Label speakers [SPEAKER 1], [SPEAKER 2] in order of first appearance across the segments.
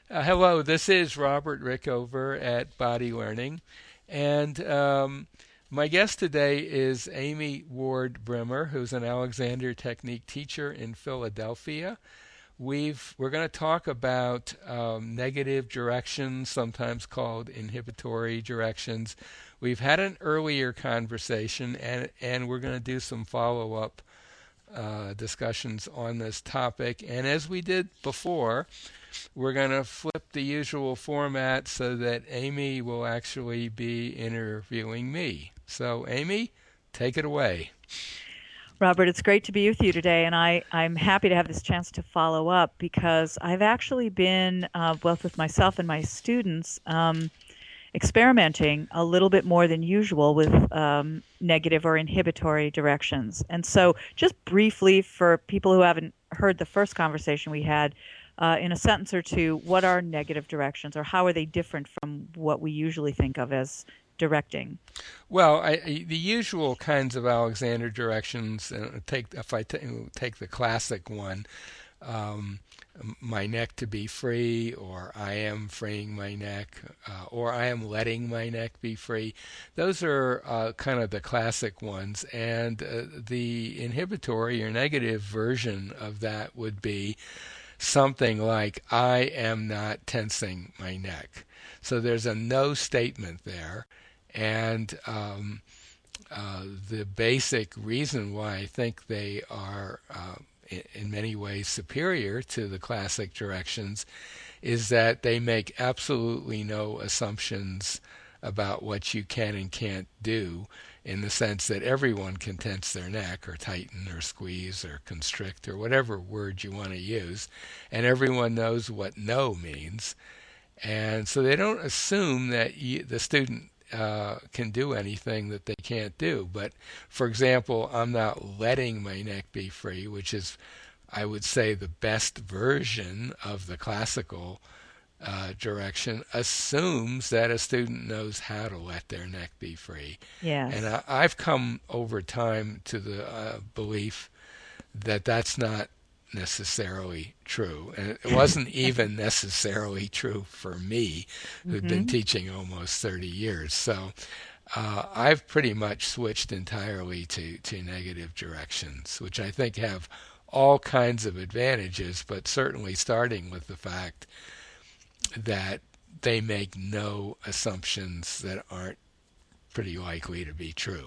[SPEAKER 1] Hello, this is Robert Rickover at Body Learning, and my guest today is Amy Ward Brimmer, who's an Alexander Technique teacher in Philadelphia. We're going to talk about negative directions, sometimes called inhibitory directions. We've had an earlier conversation, and we're going to do some follow-up discussions on this topic. And as we did before, we're going to flip the usual format so that Amy will actually be interviewing me. So, Amy, take it away.
[SPEAKER 2] Robert, it's great to be with you today, and I'm happy to have this chance to follow up because I've actually been, both with myself and my students, experimenting a little bit more than usual with negative or inhibitory directions. And so, just briefly, for people who haven't heard the first conversation we had, in a sentence or two, what are negative directions, or how are they different from what we usually think of as directing?
[SPEAKER 1] Well, the usual kinds of Alexander directions. If take the classic one, um, my neck to be free, or I am freeing my neck, or I am letting my neck be free. Those are kind of the classic ones, and the inhibitory or negative version of that would be something like I am not tensing my neck. So there's a no statement there. And the basic reason why I think they are in many ways superior to the classic directions is that they make absolutely no assumptions about what you can and can't do, in the sense that everyone can tense their neck or tighten or squeeze or constrict or whatever word you want to use, and everyone knows what no means. And so they don't assume that the student can do anything that they can't do. But for example, I'm not letting my neck be free, which is, I would say, the best version of the classical direction, assumes that a student knows how to let their neck be free. And
[SPEAKER 2] Yes.
[SPEAKER 1] I've come over time to the belief that that's not necessarily true. And it wasn't even necessarily true for me, who'd been
[SPEAKER 2] hmm
[SPEAKER 1] teaching almost 30 years. So I've pretty much switched entirely to negative directions, which I think have all kinds of advantages, but certainly starting with the fact that they make no assumptions that aren't pretty likely to be true.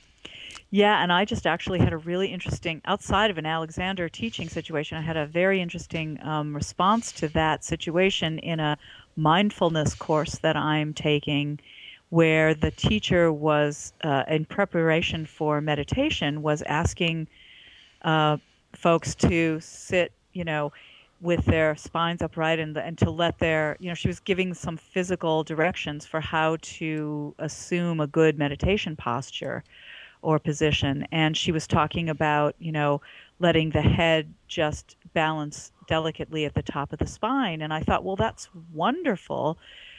[SPEAKER 2] Yeah, and I just actually had a really interesting, outside of an Alexander teaching situation, I had a very interesting response to that situation in a mindfulness course that I'm taking, where the teacher was, in preparation for meditation, was asking uh, folks to sit, with their spines upright and to let their, she was giving some physical directions for how to assume a good meditation posture or position. And she was talking about, letting the head just balance delicately at the top of the spine. And I thought, well, that's wonderful.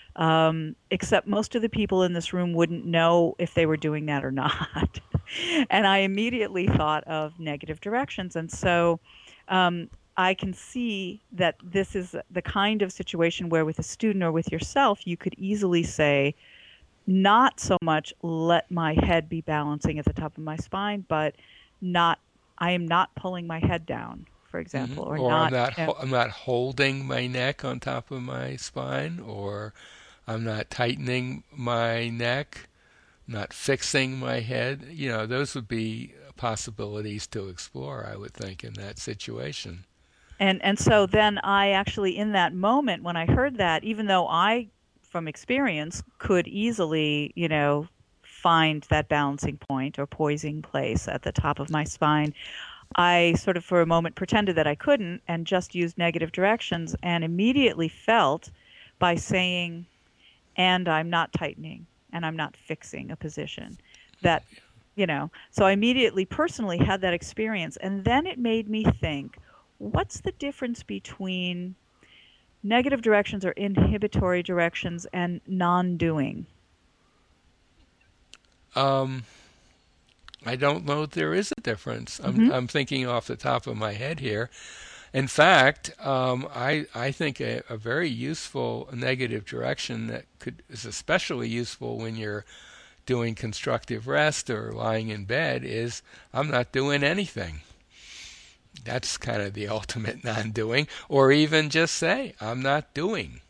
[SPEAKER 2] Except most of the people in this room wouldn't know if they were doing that or not. And I immediately thought of negative directions. And so um, I can see that this is the kind of situation where, with a student or with yourself, you could easily say, not so much let my head be balancing at the top of my spine, but not, I am not pulling my head down, for example, or
[SPEAKER 1] Or
[SPEAKER 2] not,
[SPEAKER 1] I'm not holding my neck on top of my spine, or I'm not tightening my neck, not fixing my head. Those would be possibilities to explore, I would think, in that situation.
[SPEAKER 2] and so then I actually, in that moment when I heard that, even though I, from experience, could easily, find that balancing point or poising place at the top of my spine, I sort of for a moment pretended that I couldn't and just used negative directions, and immediately felt, by saying, and I'm not tightening and I'm not fixing a position, that, so I immediately personally had that experience. And then it made me think, what's the difference between negative directions or inhibitory directions and non doing?
[SPEAKER 1] Um, I don't know if there is a difference. I'm,
[SPEAKER 2] hmm
[SPEAKER 1] I'm thinking off the top of my head here. In fact, I think a very useful negative direction that is especially useful when you're doing constructive rest or lying in bed is I'm not doing anything. That's kind of the ultimate non-doing, or even just say I'm not doing.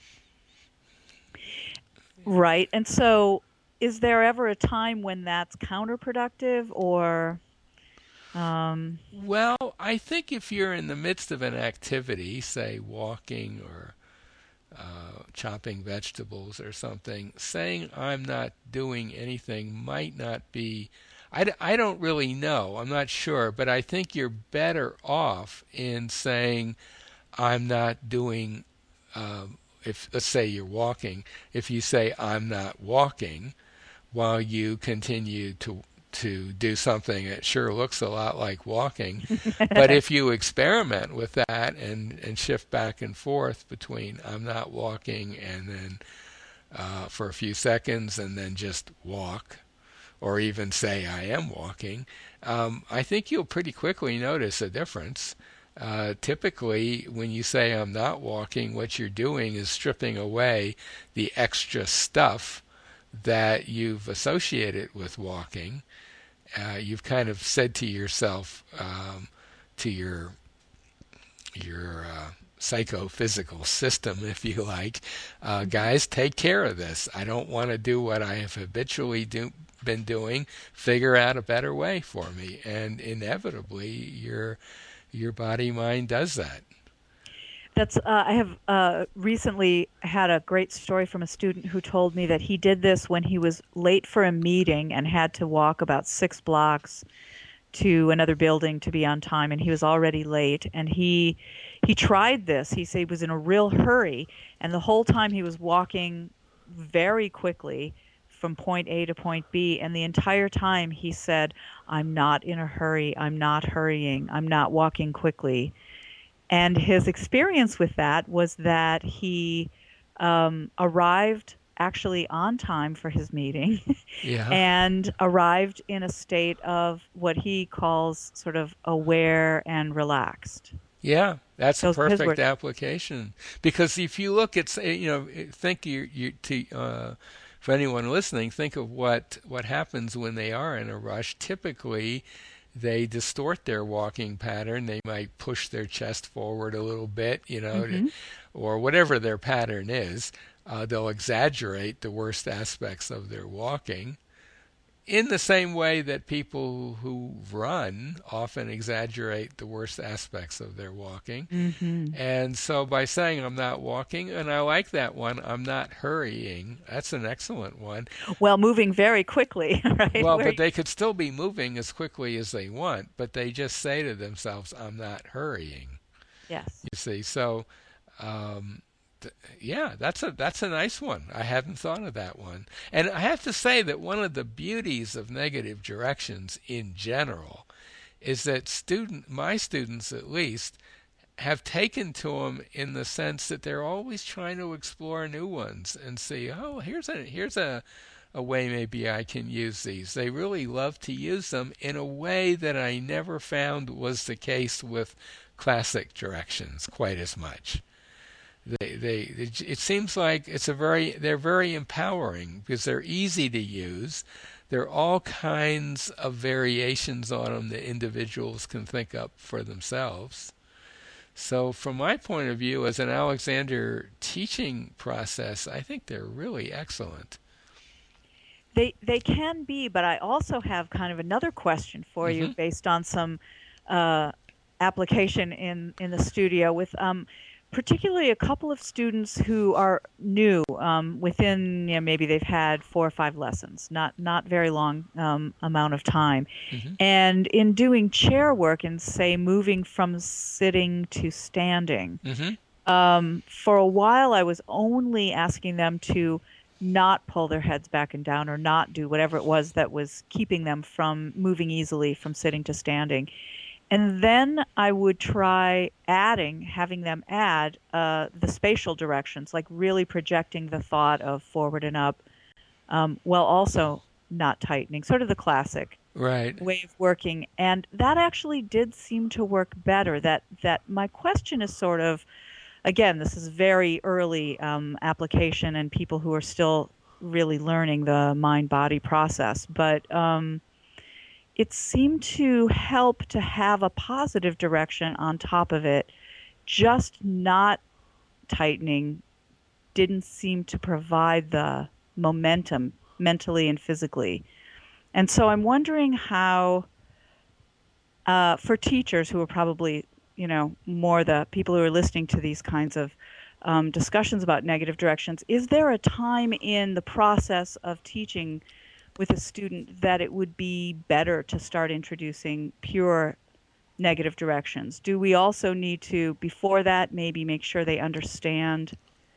[SPEAKER 2] Right. And so, is there ever a time when that's counterproductive or, um,
[SPEAKER 1] Well, I think if you're in the midst of an activity, say walking or chopping vegetables or something, saying I'm not doing anything might not be. I don't really know. I'm not sure. But I think you're better off in saying I'm not doing. If let's say you're walking, if you say I'm not walking while you continue to do something that sure looks a lot like walking. But if you experiment with that and shift back and forth between I'm not walking and then for a few seconds and then just walk, or even say I am walking, I think you'll pretty quickly notice a difference. Typically, when you say I'm not walking, what you're doing is stripping away the extra stuff that you've associated with walking. You've kind of said to yourself, to your psychophysical system, if you like, guys, take care of this. I don't want to do what I have habitually been doing. Figure out a better way for me, and inevitably, your body mind does that.
[SPEAKER 2] That's I have recently had a great story from a student who told me that he did this when he was late for a meeting and had to walk about 6 blocks to another building to be on time, and he was already late. And he tried this. He said he was in a real hurry, and the whole time he was walking very quickly from point A to point B, and the entire time he said, "I'm not in a hurry. I'm not hurrying. I'm not walking quickly." And his experience with that was that he arrived actually on time for his meeting
[SPEAKER 1] Yeah.
[SPEAKER 2] and arrived in a state of what he calls sort of aware and relaxed.
[SPEAKER 1] Yeah, that's a
[SPEAKER 2] Those are his
[SPEAKER 1] perfect
[SPEAKER 2] words.
[SPEAKER 1] application. Because if you look at, think for anyone listening, think of what happens when they are in a rush. Typically, they distort their walking pattern. They might push their chest forward a little bit,
[SPEAKER 2] Hmm.
[SPEAKER 1] or whatever their pattern is. They'll exaggerate the worst aspects of their walking in the same way that people who run often exaggerate the worst aspects of their walking.
[SPEAKER 2] Hmm.
[SPEAKER 1] And so by saying I'm not walking, and I like that one, I'm not hurrying, that's an excellent one.
[SPEAKER 2] Well, moving very quickly, right?
[SPEAKER 1] Well, but they could still be moving as quickly as they want, but they just say to themselves, I'm not hurrying.
[SPEAKER 2] Yes.
[SPEAKER 1] You see, so um, yeah, that's a nice one. I hadn't thought of that one. And I have to say that one of the beauties of negative directions in general is that my students at least have taken to them in the sense that they're always trying to explore new ones and see, oh, here's a way maybe I can use these. They really love to use them in a way that I never found was the case with classic directions quite as much. It seems like they're very empowering because they're easy to use. There are all kinds of variations on them that individuals can think up for themselves. So from my point of view as an Alexander teaching process, I think they're really excellent.
[SPEAKER 2] They can be, but I also have kind of another question for you
[SPEAKER 1] Hmm.
[SPEAKER 2] based on some uh, application in the studio with particularly a couple of students who are new within, maybe they've had 4 or 5 lessons, not very long amount of time,
[SPEAKER 1] Hmm.
[SPEAKER 2] and in doing chair work and say moving from sitting to standing.
[SPEAKER 1] Hmm.
[SPEAKER 2] For a while, I was only asking them to not pull their heads back and down or not do whatever it was that was keeping them from moving easily from sitting to standing. And then I would try having them add the spatial directions, like really projecting the thought of forward and up, while also not tightening, sort of the classic.
[SPEAKER 1] Right.
[SPEAKER 2] way of working, and that actually did seem to work better. That my question is sort of, again, this is very early application and people who are still really learning the mind body process, but it seemed to help to have a positive direction on top of it. Just not tightening didn't seem to provide the momentum mentally and physically. And so I'm wondering how, for teachers who are probably, more the people who are listening to these kinds of discussions about negative directions, is there a time in the process of teaching with a student that it would be better to start introducing pure negative directions? Do we also need to, before that, maybe make sure they understand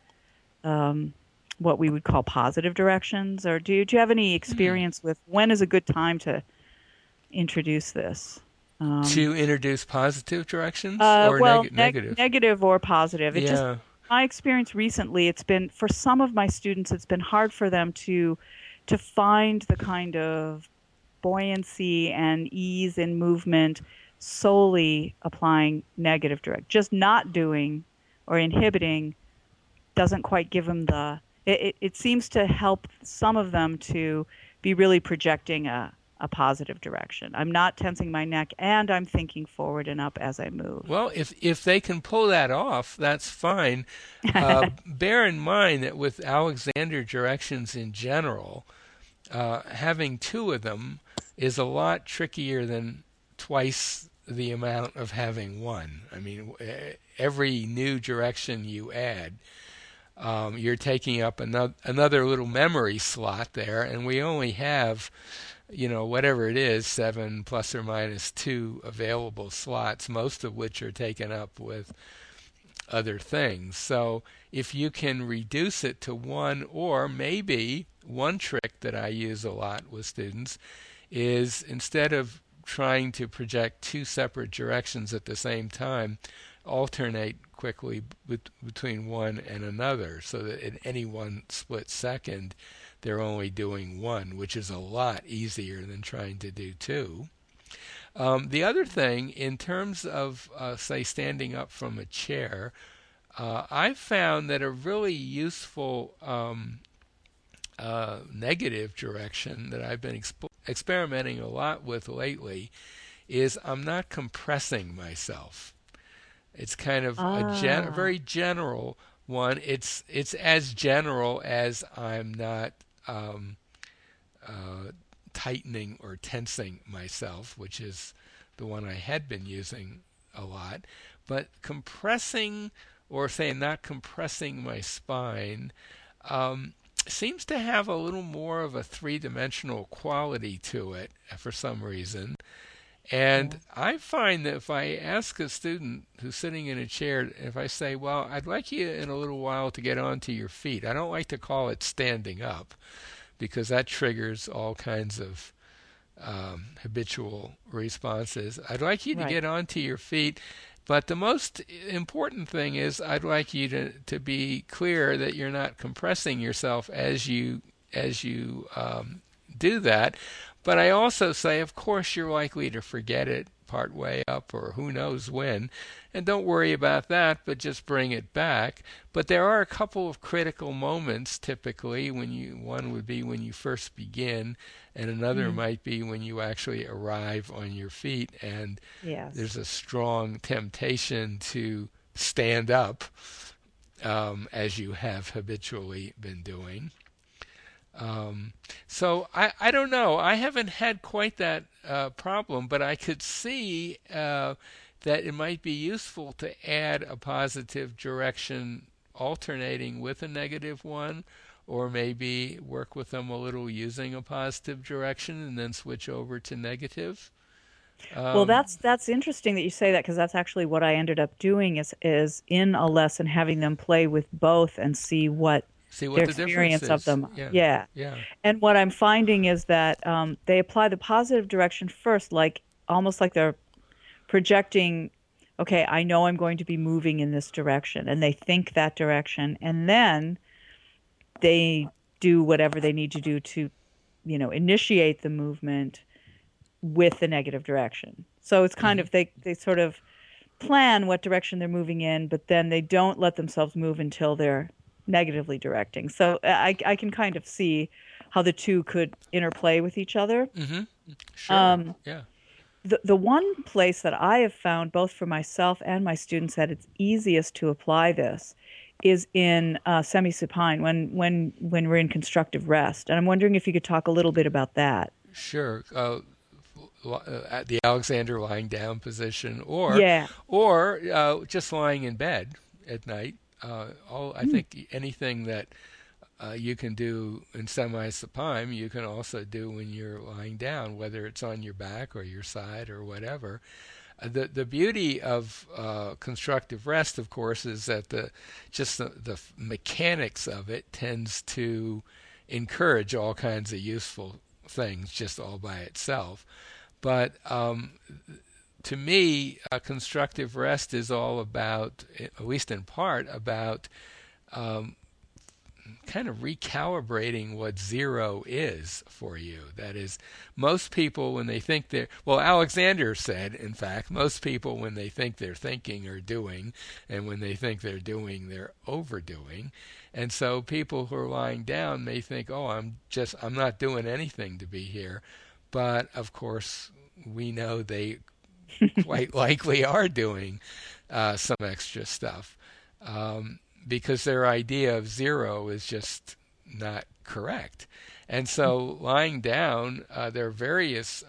[SPEAKER 2] um, what we would call positive directions? Or do you have any
[SPEAKER 1] Hmm.
[SPEAKER 2] experience with when is a good time to introduce this? Um,
[SPEAKER 1] To introduce positive directions or negative?
[SPEAKER 2] Negative or positive. It just,
[SPEAKER 1] Yeah.
[SPEAKER 2] my experience recently, it's been for some of my students, it's been hard for them to find the kind of buoyancy and ease in movement solely applying negative direct. Just not doing or inhibiting doesn't quite give them it seems to help some of them to be really projecting a positive direction. I'm not tensing my neck and I'm thinking forward and up as I move.
[SPEAKER 1] Well, if they can pull that off, that's fine. Bear in mind that with Alexander directions in general, having two of them is a lot trickier than twice the amount of having one. I mean, every new direction you add, you're taking up another little memory slot there, and we only have, whatever it is, 7 ± 2 available slots, most of which are taken up with other things. So if you can reduce it to one, or maybe one trick that I use a lot with students is instead of trying to project two separate directions at the same time, alternate quickly between one and another so that in any one split second they're only doing one, which is a lot easier than trying to do two. The other thing, in terms of, say, standing up from a chair, I've found that a really useful negative direction that I've been experimenting a lot with lately is I'm not compressing myself. It's kind of a
[SPEAKER 2] Ah,
[SPEAKER 1] very general one. It's as general as I'm not um, uh, tightening or tensing myself, which is the one I had been using a lot. But compressing, or say not compressing my spine, um, seems to have a little more of a three-dimensional quality to it for some reason. And
[SPEAKER 2] yeah.
[SPEAKER 1] I find that if I ask a student who's sitting in a chair, if I say, well, I'd like you in a little while to get onto your feet, I don't like to call it standing up because that triggers all kinds of habitual responses. I'd like you to
[SPEAKER 2] Right.
[SPEAKER 1] get onto your feet, but the most important thing is I'd like you to be clear that you're not compressing yourself as you do that. But I also say, of course, you're likely to forget it part way up or who knows when, and don't worry about that, but just bring it back. But there are a couple of critical moments typically when one would be when you first begin, and another
[SPEAKER 2] Mm,
[SPEAKER 1] might be when you actually arrive on your feet, and there's
[SPEAKER 2] yes.
[SPEAKER 1] a strong temptation to stand up as you have habitually been doing. Um, so I don't know. I haven't had quite that problem, but I could see that it might be useful to add a positive direction alternating with a negative one, or maybe work with them a little using a positive direction and then switch over to negative.
[SPEAKER 2] Well,
[SPEAKER 1] Um,
[SPEAKER 2] that's interesting that you say that because that's actually what I ended up doing is in a lesson having them play with both and see what
[SPEAKER 1] See what
[SPEAKER 2] their
[SPEAKER 1] the difference
[SPEAKER 2] experience of
[SPEAKER 1] is.
[SPEAKER 2] them.
[SPEAKER 1] Yeah,
[SPEAKER 2] Yeah.
[SPEAKER 1] yeah,
[SPEAKER 2] And what I'm finding is that they apply the positive direction first, like almost like they're projecting, okay, I know I'm going to be moving in this direction, and they think that direction, and then they do whatever they need to do to, initiate the movement with the negative direction. So it's kind
[SPEAKER 1] Hmm.
[SPEAKER 2] of they sort of plan what direction they're moving in, but then they don't let themselves move until they're negatively directing. So I can kind of see how the two could interplay with each other.
[SPEAKER 1] Hmm. Sure.
[SPEAKER 2] Um,
[SPEAKER 1] Yeah.
[SPEAKER 2] the one place that I have found, both for myself and my students, that it's easiest to apply this is in semi-supine when we're in constructive rest. And I'm wondering if you could talk a little bit about that.
[SPEAKER 1] Sure. At the Alexander lying down position,
[SPEAKER 2] Yeah.
[SPEAKER 1] or just lying in bed at night. I
[SPEAKER 2] Mm.
[SPEAKER 1] think anything that you can do in semi-supine, you can also do when you're lying down, whether it's on your back or your side or whatever. The beauty of constructive rest, of course, is that the mechanics of it tends to encourage all kinds of useful things just all by itself. But to me, constructive rest is all about, at least in part, about um, kind of recalibrating what zero is for you. That is, most people, when they think they're, well, Alexander said, in fact, most people, when they think they're thinking, are doing, and when they think they're doing, they're overdoing. And so people who are lying down may think, oh, I'm not doing anything to be here. But of course, we know they quite likely are doing some extra stuff. Because their idea of zero is just not correct. And so lying down, there are various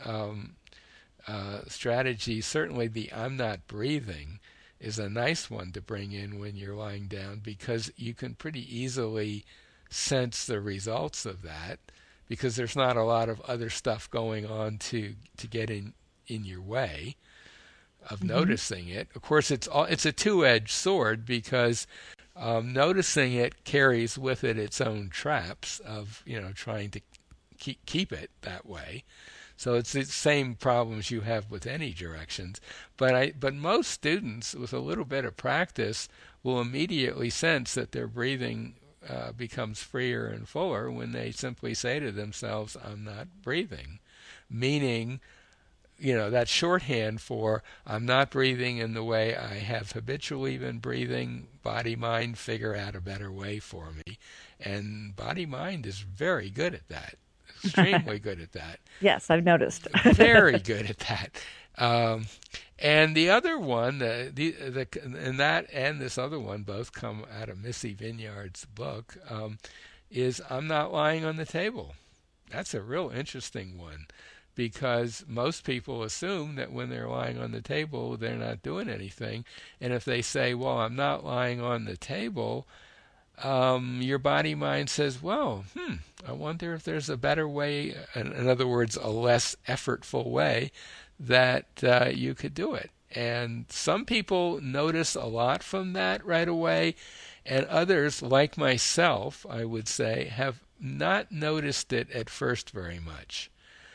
[SPEAKER 1] strategies. Certainly, the I'm not breathing is a nice one to bring in when you're lying down because you can pretty easily sense the results of that because there's not a lot of other stuff going on to get in your way of
[SPEAKER 2] Hmm.
[SPEAKER 1] noticing it. Of course, it's a two-edged sword because noticing it carries with it its own traps of trying to keep it that way. So it's the same problems you have with any directions. But most students with a little bit of practice will immediately sense that their breathing becomes freer and fuller when they simply say to themselves, "I'm not breathing," meaning that's shorthand for I'm not breathing in the way I have habitually been breathing. Body mind figure out a better way for me. And body mind is very good at that. Extremely good at that.
[SPEAKER 2] Yes, I've noticed.
[SPEAKER 1] Very good at that. Um, and the other one, and that and this other one both come out of Missy Vinyard's book, is I'm not lying on the table. That's a real interesting one because most people assume that when they're lying on the table, they're not doing anything. And if they say, well, I'm not lying on the table, your body mind says, well, I wonder if there's a better way, in other words, a less effortful way that you could do it. And some people notice a lot from that right away, and others, like myself, I would say, have not noticed it at first very much.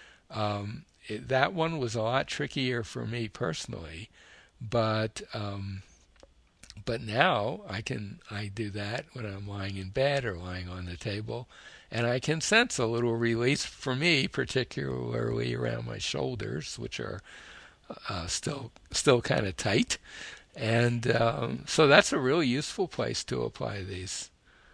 [SPEAKER 1] That one was a lot trickier for me personally, but now I do that when I'm lying in bed or lying on the table, and I can sense a little release for me, particularly around my shoulders, which are still kind of tight, and so that's a really useful place to apply these.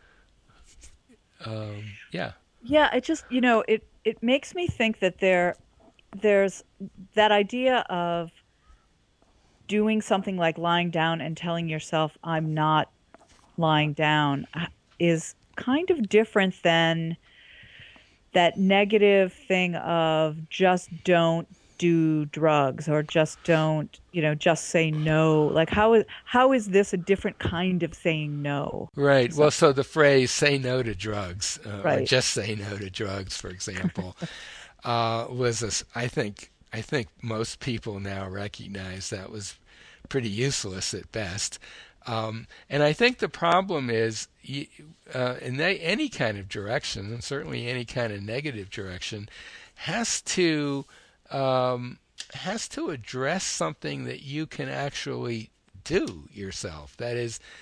[SPEAKER 1] Yeah.
[SPEAKER 2] Yeah, it just, it makes me think that there's that idea of doing something like lying down and telling yourself I'm not lying down is kind of different than that negative thing of just don't do drugs or just don't, just say no. Like how is this a different kind of saying no to
[SPEAKER 1] Right. Well,
[SPEAKER 2] something?
[SPEAKER 1] so the phrase "say no to drugs" or
[SPEAKER 2] Right.
[SPEAKER 1] just say no to drugs, for example, was I think most people now recognize that was pretty useless at best. And I think the problem is in any kind of direction, and certainly any kind of negative direction, has to um, has to address something that you can actually do yourself. That is,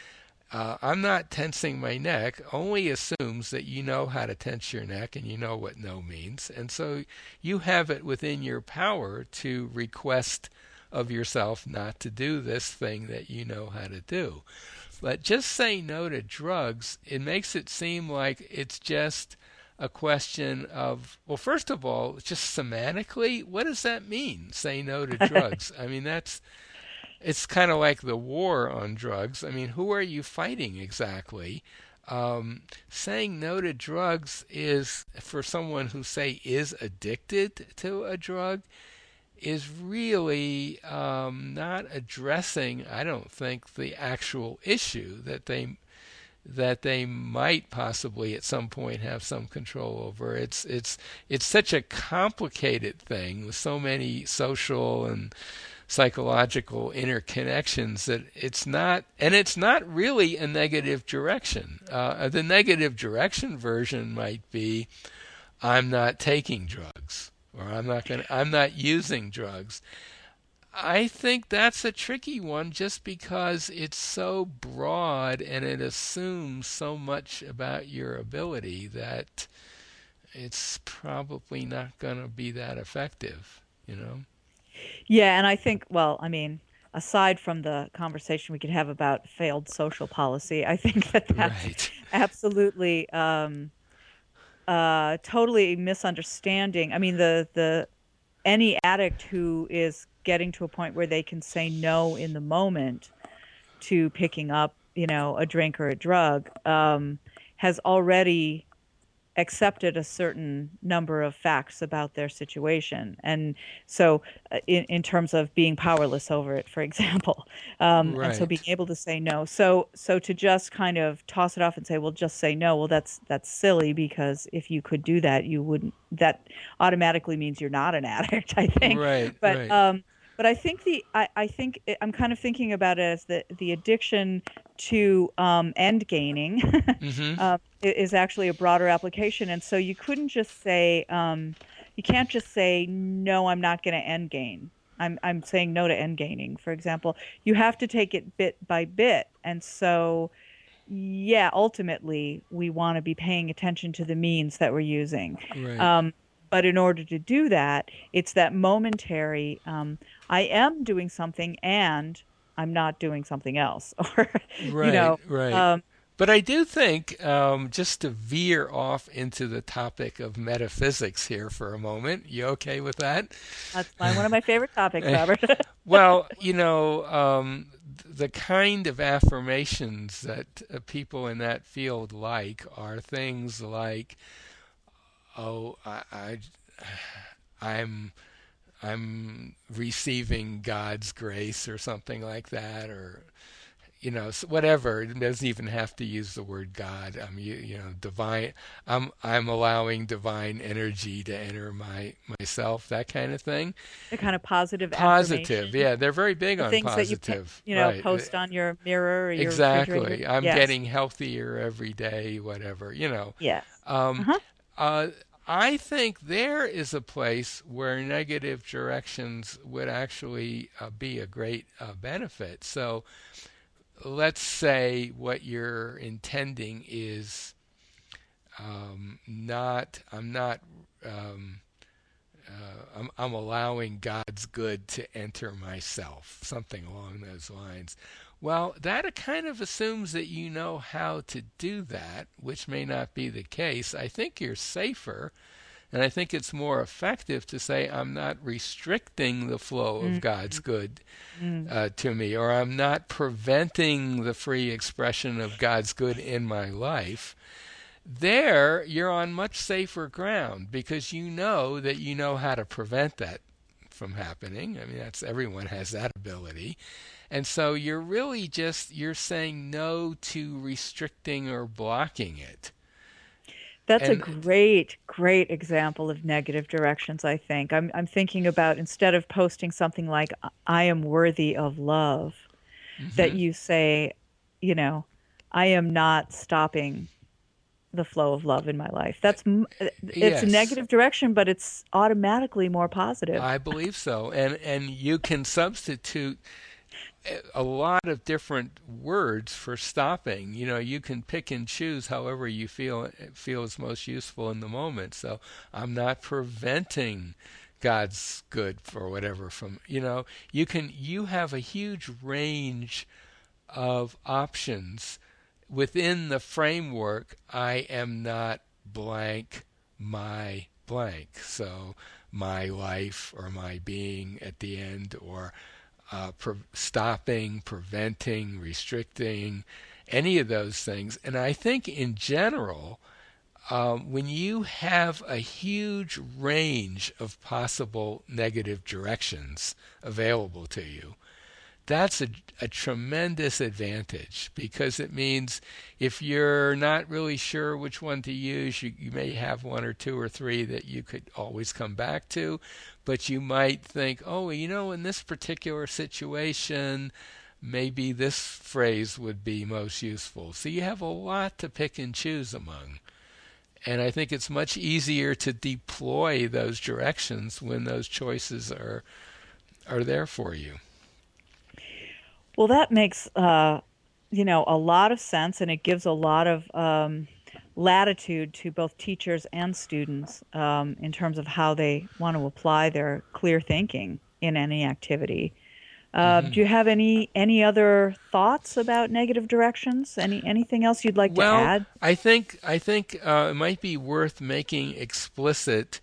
[SPEAKER 1] I'm not tensing my neck only assumes that you know how to tense your neck and you know what no means. And so you have it within your power to request of yourself not to do this thing that you know how to do. But just say no to drugs, it makes it seem like it's just a question of, well, first of all, just semantically, what does that mean? Say no to drugs. I mean, it's kind of like the war on drugs. I mean, who are you fighting exactly? Saying no to drugs is, for someone who, say, is addicted to a drug, is really not addressing, I don't think, the actual issue that they might possibly at some point have some control over. It's such a complicated thing with so many social and psychological interconnections that it's not really a negative direction. The negative direction version might be, I'm not taking drugs, or I'm not using drugs. I think that's a tricky one just because it's so broad and it assumes so much about your ability that it's probably not going to be that effective, you know?
[SPEAKER 2] Yeah, and I think, well, I mean, aside from the conversation we could have about failed social policy, I think that that's
[SPEAKER 1] Right.
[SPEAKER 2] absolutely totally misunderstanding. I mean, the any addict who is getting to a point where they can say no in the moment to picking up, a drink or a drug, has already accepted a certain number of facts about their situation. And so, in terms of being powerless over it, for example, and so being
[SPEAKER 1] Right.
[SPEAKER 2] able to say no. So to just kind of toss it off and say, well, just say no. Well, that's silly, because if you could do that, you wouldn't. That automatically means you're not an addict, I think.
[SPEAKER 1] Right.
[SPEAKER 2] But
[SPEAKER 1] Right.
[SPEAKER 2] um, but I'm kind of thinking about it as the addiction to end gaining.
[SPEAKER 1] Mhm.
[SPEAKER 2] Is actually a broader application. And so you couldn't just say, you can't just say, no, I'm not going to end gain. I'm saying no to end gaining, for example. You have to take it bit by bit. And so, yeah, ultimately, we want to be paying attention to the means that we're using.
[SPEAKER 1] Right.
[SPEAKER 2] Um, but in order to do that, it's that momentary, I am doing something and I'm not doing something else. Or, you
[SPEAKER 1] Right.
[SPEAKER 2] know,
[SPEAKER 1] Right.
[SPEAKER 2] um,
[SPEAKER 1] But I do think, just to veer off into the topic of metaphysics here for a moment, you okay with that?
[SPEAKER 2] That's one of my favorite topics, Robert.
[SPEAKER 1] Well, the kind of affirmations that people in that field like are things like, "Oh, I'm I'm receiving God's grace," or something like that, or whatever. It doesn't even have to use the word God. Divine. I'm allowing divine energy to enter myself. That kind of thing.
[SPEAKER 2] The kind of positive
[SPEAKER 1] Positive,
[SPEAKER 2] affirmation,
[SPEAKER 1] yeah, they're very big
[SPEAKER 2] the
[SPEAKER 1] on
[SPEAKER 2] things that you
[SPEAKER 1] positive, right?
[SPEAKER 2] post on your mirror or your refrigerator.
[SPEAKER 1] Exactly. I'm
[SPEAKER 2] Yes.
[SPEAKER 1] getting healthier every day, whatever.
[SPEAKER 2] Yes.
[SPEAKER 1] Um,
[SPEAKER 2] Uh-huh.
[SPEAKER 1] uh, I think there is a place where negative directions would actually be a great benefit. So let's say what you're intending is, I'm not, um, I'm allowing God's good to enter myself, something along those lines. Well, that kind of assumes that you know how to do that, which may not be the case. I think you're safer, and I think it's more effective to say, I'm not restricting the flow of
[SPEAKER 2] Mm,
[SPEAKER 1] God's good
[SPEAKER 2] mm.
[SPEAKER 1] to me, or I'm not preventing the free expression of God's good in my life. There, you're on much safer ground because you know that you know how to prevent that from happening. I mean, that's everyone has that ability. And so you're saying no to restricting or blocking it.
[SPEAKER 2] That's a
[SPEAKER 1] And
[SPEAKER 2] great, great example of negative directions, I think. I'm thinking about, instead of posting something like, I am worthy of love, that
[SPEAKER 1] mhm,
[SPEAKER 2] you say, you know, I am not stopping the flow of love in my life. It's a
[SPEAKER 1] yes,
[SPEAKER 2] negative direction, but it's automatically more positive.
[SPEAKER 1] I believe so. And you can substitute a lot of different words for stopping. You can pick and choose however you feel is most useful in the moment. So I'm not preventing God's good for whatever from you have a huge range of options within the framework. I am not blank my blank. So my life or my being at the end, or stopping, preventing, restricting, any of those things. And I think in general, when you have a huge range of possible negative directions available to you, that's a tremendous advantage, because it means if you're not really sure which one to use, you may have one or two or three that you could always come back to, but you might think, oh, in this particular situation, maybe this phrase would be most useful. So you have a lot to pick and choose among. And I think it's much easier to deploy those directions when those choices are there for you.
[SPEAKER 2] Well, that makes a lot of sense, and it gives a lot of latitude to both teachers and students in terms of how they want to apply their clear thinking in any activity.
[SPEAKER 1] Hmm.
[SPEAKER 2] Do you have any other thoughts about negative directions? Anything else you'd like to
[SPEAKER 1] Well,
[SPEAKER 2] add?
[SPEAKER 1] I think it might be worth making explicit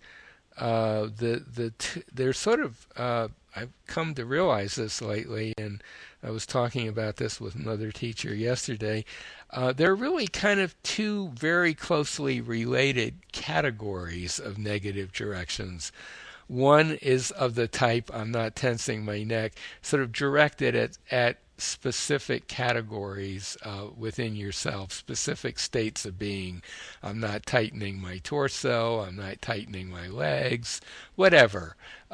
[SPEAKER 1] there's sort of I've come to realize this lately, and I was talking about this with another teacher yesterday. There are really kind of two very closely related categories of negative directions. One is of the type, I'm not tensing my neck, sort of directed at specific categories within yourself, specific states of being. I'm not tightening my torso, I'm not tightening my legs, whatever.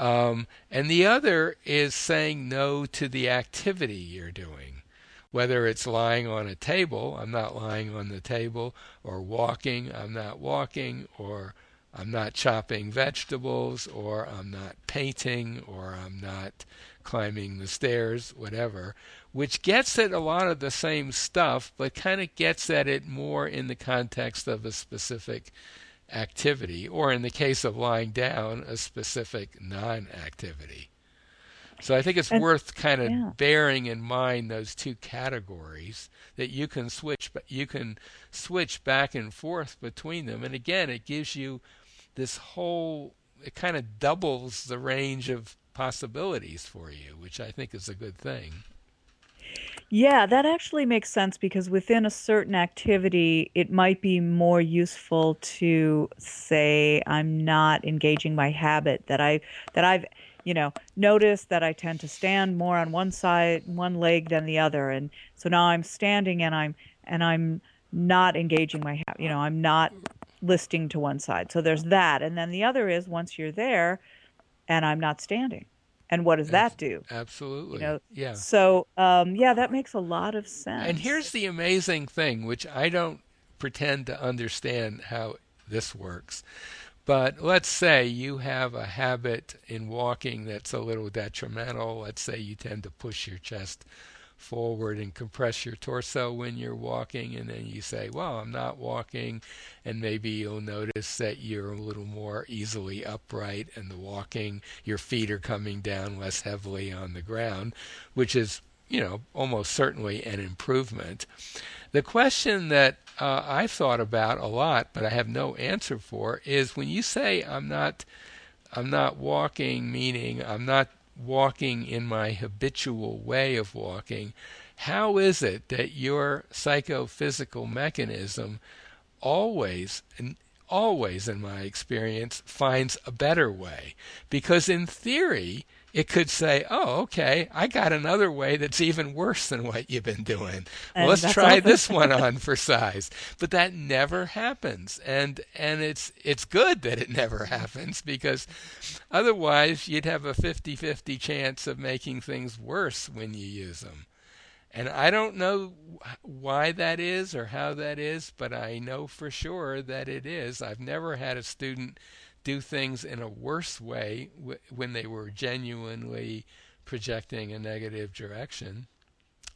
[SPEAKER 1] And the other is saying no to the activity you're doing. Whether it's lying on a table, I'm not lying on the table, or walking, I'm not walking, or I'm not chopping vegetables, or I'm not painting, or I'm not climbing the stairs, whatever, which gets at a lot of the same stuff, but kind of gets at it more in the context of a specific activity, or in the case of lying down, a specific non activity. So I think it's
[SPEAKER 2] And
[SPEAKER 1] worth kind
[SPEAKER 2] yeah.
[SPEAKER 1] of bearing in mind those two categories, that you can switch back and forth between them. And again, it gives you this whole, it kind of doubles the range of possibilities for you, which I think is a good thing.
[SPEAKER 2] Yeah, that actually makes sense because within a certain activity, it might be more useful to say I'm not engaging my habit that I've noticed that I tend to stand more on one side, one leg than the other, and so now I'm standing and I'm not engaging my habit. I'm not listing to one side. So there's that, and then the other is once you're there and I'm not standing, and what does that do? you
[SPEAKER 1] Absolutely.
[SPEAKER 2] know
[SPEAKER 1] Yeah.
[SPEAKER 2] so yeah, that makes a lot of
[SPEAKER 1] And
[SPEAKER 2] sense.
[SPEAKER 1] here's the amazing thing, which I don't pretend to understand how this works. But let's say you have a habit in walking that's a little detrimental. Let's say you tend to push your chest forward and compress your torso when you're walking, and then you say, well, I'm not walking, and maybe you'll notice that you're a little more easily upright, and the walking, your feet are coming down less heavily on the ground, which is almost certainly an improvement. The question that I've thought about a lot, but I have no answer for, is when you say I'm not walking, meaning I'm not walking in my habitual way of walking, how is it that your psychophysical mechanism always, and always in my experience, finds a better way? Because in theory, it could say, oh, okay, I got another way that's even worse than what you've been doing. Well,
[SPEAKER 2] And
[SPEAKER 1] let's
[SPEAKER 2] that's
[SPEAKER 1] try
[SPEAKER 2] often
[SPEAKER 1] this one on for size. But that never happens. And it's good that it never happens, because otherwise you'd have a 50-50 chance of making things worse when you use them. And I don't know why that is or how that is, but I know for sure that it is. I've never had a student do things in a worse way when they were genuinely projecting a negative direction.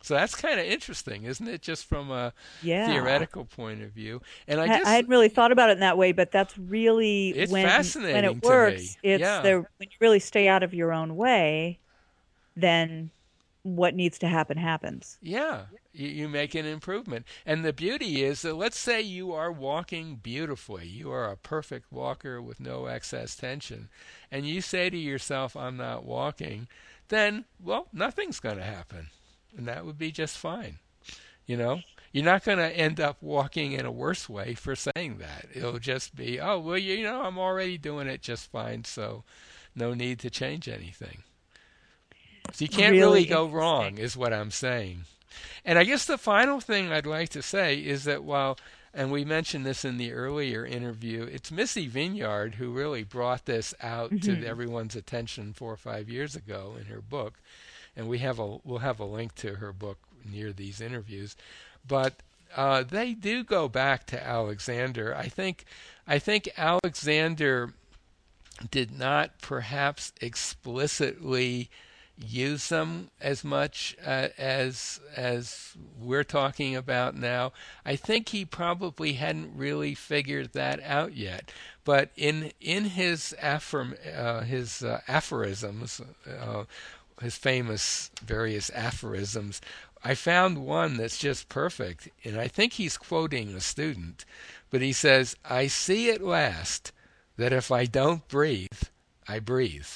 [SPEAKER 1] So that's kind of interesting, isn't it? Just from a
[SPEAKER 2] Yeah.
[SPEAKER 1] theoretical point of view. And I
[SPEAKER 2] I
[SPEAKER 1] guess
[SPEAKER 2] hadn't really thought about it in that way, but that's really
[SPEAKER 1] it's
[SPEAKER 2] when
[SPEAKER 1] fascinating
[SPEAKER 2] it
[SPEAKER 1] to me.
[SPEAKER 2] works, it's
[SPEAKER 1] Yeah.
[SPEAKER 2] there when you really stay out of your own way, then what needs to happen happens.
[SPEAKER 1] Yeah, you make an improvement. And the beauty is that let's say you are walking beautifully. You are a perfect walker with no excess tension. And you say to yourself, I'm not walking, then, well, nothing's going to happen. And that would be just fine. You know, you're not going to end up walking in a worse way for saying that. It'll just be, oh, well, I'm already doing it just fine, so no need to change anything. So you can't
[SPEAKER 2] Really
[SPEAKER 1] really go
[SPEAKER 2] interesting.
[SPEAKER 1] wrong, is what I'm saying. And I guess the final thing I'd like to say is that while, and we mentioned this in the earlier interview, it's Missy Vinyard who really brought this out to
[SPEAKER 2] Hmm.
[SPEAKER 1] everyone's attention 4 or 5 years ago in her book, and we'll have a link to her book near these interviews. But they do go back to Alexander. I think Alexander did not perhaps explicitly use them as much as we're talking about now. I think he probably hadn't really figured that out yet. But in his aphorisms, his famous various aphorisms, I found one that's just perfect, and I think he's quoting a student, but he says, "I see at last that if I don't breathe, I breathe."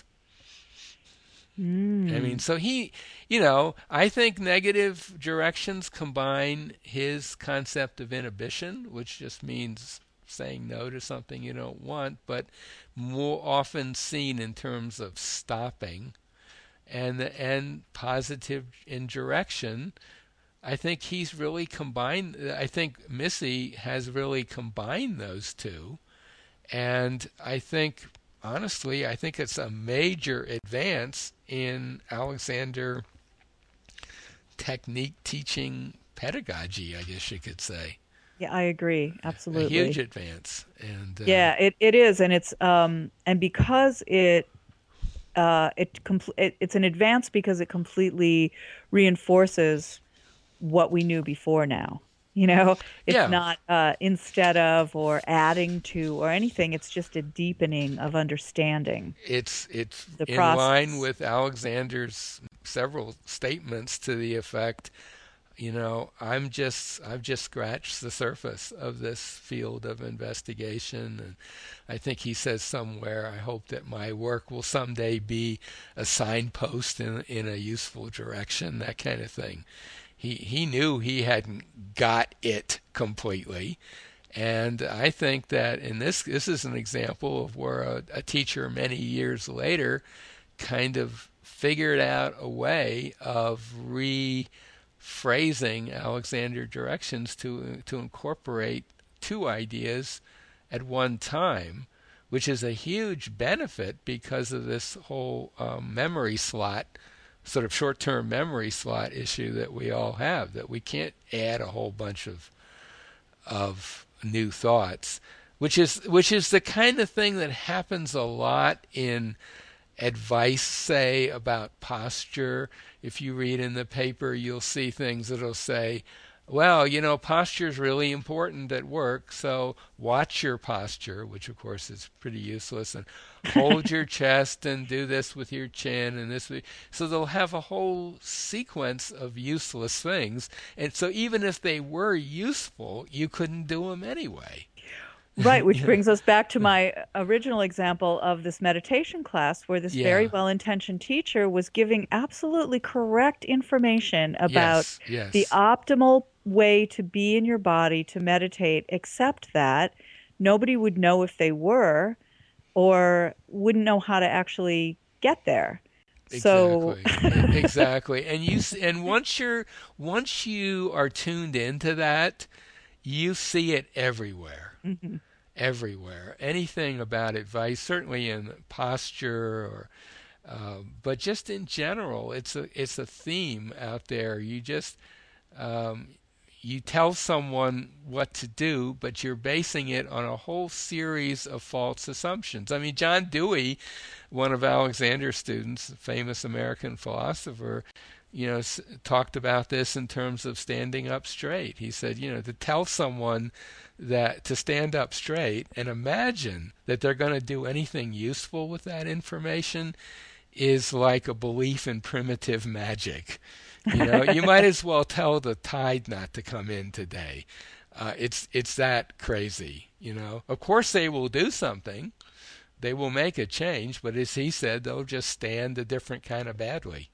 [SPEAKER 1] I mean,
[SPEAKER 2] Mm.
[SPEAKER 1] so I think negative directions combine his concept of inhibition, which just means saying no to something you don't want, but more often seen in terms of stopping, and positive indirection. I think he's really combined. I think Missy has really combined those two, and I think it's a major advance in Alexander technique teaching pedagogy, I guess you could say.
[SPEAKER 2] Yeah, I agree.
[SPEAKER 1] A huge
[SPEAKER 2] Absolutely.
[SPEAKER 1] advance. And
[SPEAKER 2] Yeah, it is, and and because it's an advance because it completely reinforces what we knew before now. You know, it's
[SPEAKER 1] yeah,
[SPEAKER 2] not instead of or adding to or anything. It's just a deepening of understanding
[SPEAKER 1] it's
[SPEAKER 2] the
[SPEAKER 1] in line
[SPEAKER 2] process.
[SPEAKER 1] with Alexander's several statements to the effect, I've just scratched the surface of this field of investigation, and I think he says somewhere, I hope that my work will someday be a signpost in a useful direction, that kind of thing. He knew he hadn't got it completely, and I think that in this is an example of where a teacher many years later kind of figured out a way of rephrasing Alexander directions to incorporate two ideas at one time, which is a huge benefit because of this whole memory slot, sort of short-term memory slot issue that we all have, that we can't add a whole bunch of new thoughts, which is the kind of thing that happens a lot in advice, say, about posture. If you read in the paper, you'll see things that'll say, well, posture is really important at work, so watch your posture, which of course is pretty useless, and hold your chest and do this with your chin and this. So they'll have a whole sequence of useless things, and so even if they were useful, you couldn't do them anyway.
[SPEAKER 2] Right, which brings us back to my original example of this meditation class where this very
[SPEAKER 1] Yeah.
[SPEAKER 2] well-intentioned teacher was giving absolutely correct information about
[SPEAKER 1] Yes.
[SPEAKER 2] the
[SPEAKER 1] Yes.
[SPEAKER 2] optimal way to be in your body to meditate, except that nobody would know if they were or wouldn't know how to actually get there. So,
[SPEAKER 1] Exactly. Exactly. And once you are tuned into that, you see it everywhere.
[SPEAKER 2] mhm.
[SPEAKER 1] Everywhere. Anything about advice, certainly in posture or but just in general, it's a theme out there. Um, you tell someone what to do, but you're basing it on a whole series of false assumptions. I mean, John Dewey, one of Alexander's students, a famous American philosopher, talked about this in terms of standing up straight. He said, to tell someone that to stand up straight and imagine that they're going to do anything useful with that information is like a belief in primitive magic. You might as well tell the tide not to come in today. It's that crazy. Of course, they will do something. They will make a change, but as he said, they'll just stand a different kind of badly.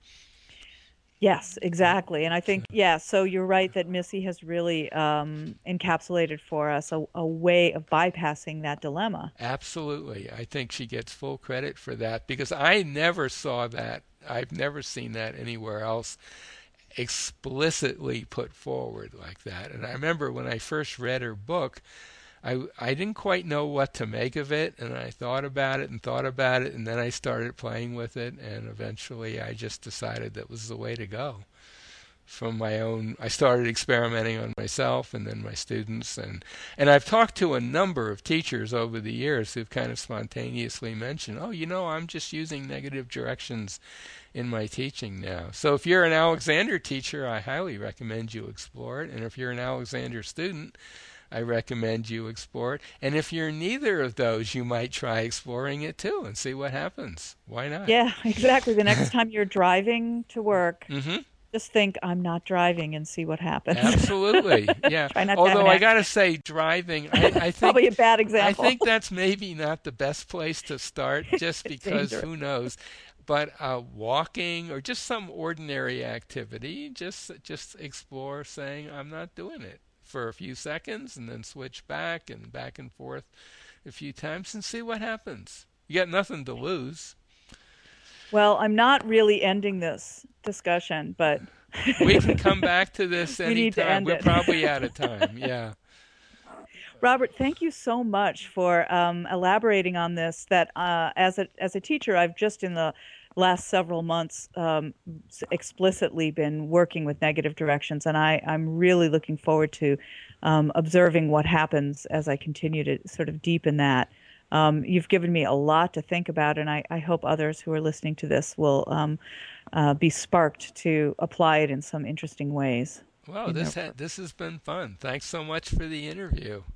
[SPEAKER 2] Yes, exactly. And I
[SPEAKER 1] So,
[SPEAKER 2] think, yeah, so you're right that Missy has really encapsulated for us a way of bypassing that dilemma.
[SPEAKER 1] absolutely, I think she gets full credit for that because I never saw that. I've never seen that anywhere else explicitly put forward like that. And I remember when I first read her book, I didn't quite know what to make of it, and I thought about it and thought about it, and then I started playing with it, and eventually I just decided that was the way to go. From my own, I started experimenting on myself and then my students, and I've talked to a number of teachers over the years who've kind of spontaneously mentioned, oh, I'm just using negative directions in my teaching now. So if you're an Alexander teacher, I highly recommend you explore it, and if you're an Alexander student, I recommend you explore it. And if you're neither of those, you might try exploring it too and see what happens. Why not?
[SPEAKER 2] Yeah, exactly. The next time you're driving to work,
[SPEAKER 1] Hmm.
[SPEAKER 2] just think, I'm not driving and see what happens.
[SPEAKER 1] Absolutely. Yeah.
[SPEAKER 2] Try not to have
[SPEAKER 1] Although
[SPEAKER 2] an
[SPEAKER 1] I got to
[SPEAKER 2] accident.
[SPEAKER 1] say, driving, I think
[SPEAKER 2] Probably a bad
[SPEAKER 1] I
[SPEAKER 2] example.
[SPEAKER 1] think that's maybe not the best place to start, just
[SPEAKER 2] It's
[SPEAKER 1] because
[SPEAKER 2] dangerous.
[SPEAKER 1] who knows. But walking or just some ordinary activity, just explore, saying I'm not doing it for a few seconds, and then switch back and forth a few times, and see what happens. You got nothing to lose.
[SPEAKER 2] Well, I'm not really ending this discussion, but
[SPEAKER 1] We can come back to this
[SPEAKER 2] we need to
[SPEAKER 1] anytime.
[SPEAKER 2] end
[SPEAKER 1] We're
[SPEAKER 2] it.
[SPEAKER 1] probably out of time. Yeah.
[SPEAKER 2] Robert, thank you so much for elaborating on this. That as a teacher, I've just in the last several months explicitly been working with negative directions, and I'm really looking forward to observing what happens as I continue to sort of deepen that. You've given me a lot to think about, and I hope others who are listening to this will be sparked to apply it in some interesting ways
[SPEAKER 1] Well,
[SPEAKER 2] in their
[SPEAKER 1] this
[SPEAKER 2] work.
[SPEAKER 1] this has been fun. Thanks so much for the interview.